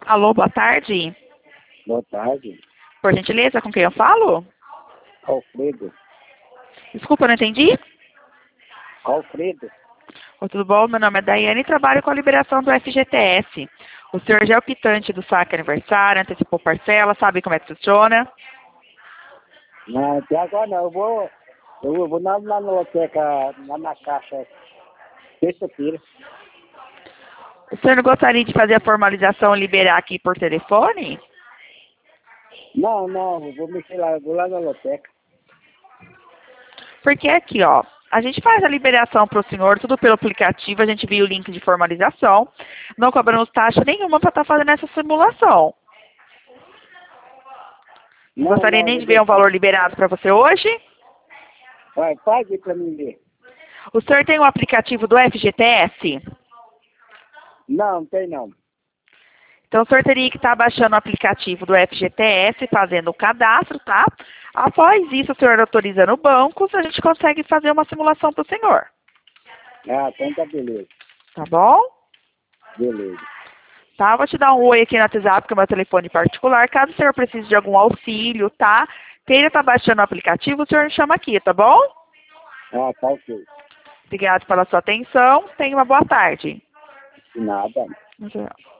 Alô, boa tarde. Boa tarde. Por gentileza, com quem eu falo? Alfredo. Desculpa, eu não entendi. Alfredo. Oi, tudo bom? Meu nome é Daiane e trabalho com a liberação do FGTS. O senhor já é o quitante do saque aniversário, antecipou parcela, sabe como é que funciona? Não, até agora não. Eu vou na loteca, lá na caixa, terça-feira. O senhor não gostaria de fazer a formalização e liberar aqui por telefone? Não, eu vou mexer lá, eu vou lá na loteca. Porque aqui, ó, a gente faz a liberação para o senhor, tudo pelo aplicativo, a gente viu o link de formalização, não cobramos taxa nenhuma para estar fazendo essa simulação. Não gostaria Eu nem vou de ver um deixar. valor liberado para você hoje? Vai, faz aí pra mim ver. O senhor tem o aplicativo do FGTS? Não tem não. Então, o senhor teria que estar baixando o aplicativo do FGTS, fazendo o cadastro, tá? Após isso, o senhor autoriza no banco, a gente consegue fazer uma simulação para o senhor. Ah, então tá beleza. Tá bom? Beleza. Tá? Vou te dar um oi aqui no WhatsApp, que é o meu telefone particular. Caso o senhor precise de algum auxílio, tá? Queira estar baixando o aplicativo, o senhor me chama aqui, tá bom? Ah, tá ok. Obrigado pela sua atenção. Tenha uma boa tarde. De nada.